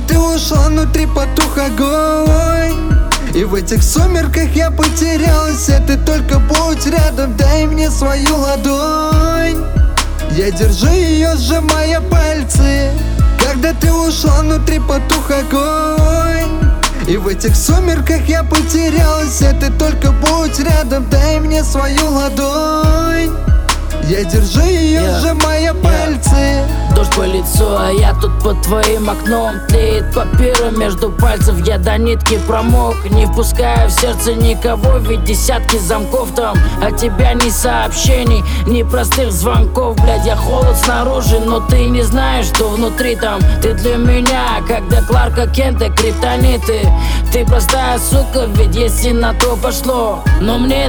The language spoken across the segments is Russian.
ты ушла, внутри потух огонь, и в этих сумерках я потерялся. Ты только будь рядом, дай мне свою ладонь. Я держу ее, сжимая пальцы. Когда ты ушла, внутри потух огонь, и в этих сумерках я потерялся. Ты только будь рядом, дай мне свою ладонь. Я держу ее, сжимая пальцы. Дождь по лицу, а я тут под твоим окном. Тлеет папира между пальцев, я до нитки промок. Не впускаю в сердце никого, ведь десятки замков там. От тебя ни сообщений, ни простых звонков. Блядь, я холод снаружи, но ты не знаешь, что внутри там. Ты для меня, когда Кларка Кента, криптониты. Ты простая сука, ведь если на то пошло. Но мне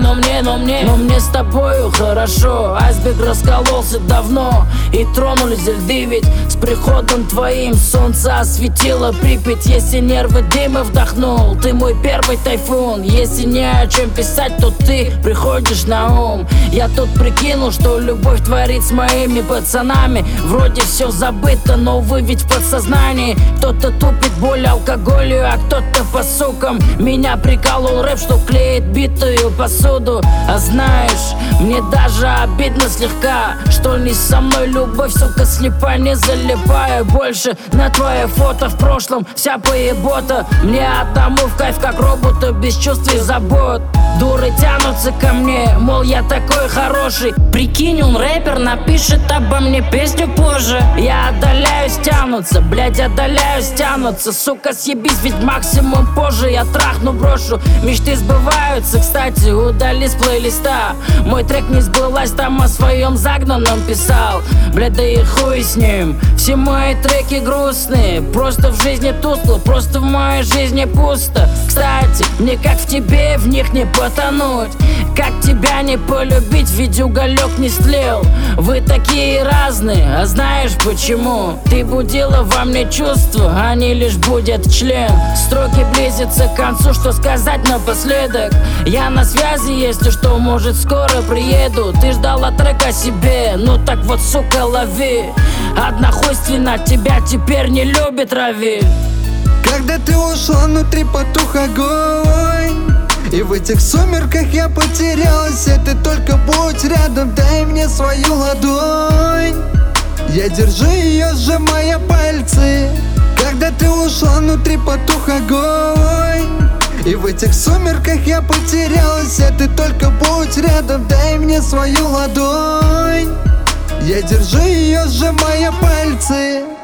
с тобою хорошо. Айсберг раскололся давно, и тронулись льды. Ведь с приходом твоим солнце осветило Припять. Если нервы дыма вдохнул, ты мой первый тайфун. Если не о чем писать, то ты приходишь на ум. Я тут прикинул, что любовь творит с моими пацанами. Вроде все забыто, но вы ведь в подсознании. Кто-то тупит боль алкоголю, а кто-то по сукам. Меня приколол рэп, что клеит битую посуду. А знаешь, мне даже обидно слегка, что не со мной любовь, сука, слепа. Не залипаю больше на твое фото в прошлом. Вся поебота мне одному в кайф, как роботу, без чувств и забот. Дуры тянутся ко мне, мол, я такой хороший. Прикинь, он рэпер, напишет обо мне песню позже. Я отдаляюсь, тянутся, блять, отдаляюсь, тянутся. Сука, съебись, ведь максимум позже я трахну, брошу. Мечты сбываются, кстати, удали с плейлиста. Мой трек не сбылась, там о своем загнанном писал. Блять, да и хуй с ним. Все мои треки грустные, просто в жизни тускло, просто в моей жизни пусто. Кстати, мне как в тебе, в них не потонуть. Как тебя не полюбить, ведь уголек не стлел. Вы такие разные, а знаешь почему? Ты будила во мне чувства, они лишь будет член. Строки близятся к концу, что сказать напоследок. Я на связи, если что, может скоро приеду. Ты ждала трек о себе, ну так вот, сука, лови. Одна хуйственно тебя теперь не любит, Рави. Когда ты ушла, внутри потух огонь, и в этих сумерках я потерялся. Ты только будь рядом, дай мне свою ладонь. Я держу ее, сжимая пальцы. Когда ты ушла, внутри потух огонь, и в этих сумерках я потерялся. Ты только будь рядом, дай мне свою ладонь. Я держу ее, сжимая пальцы.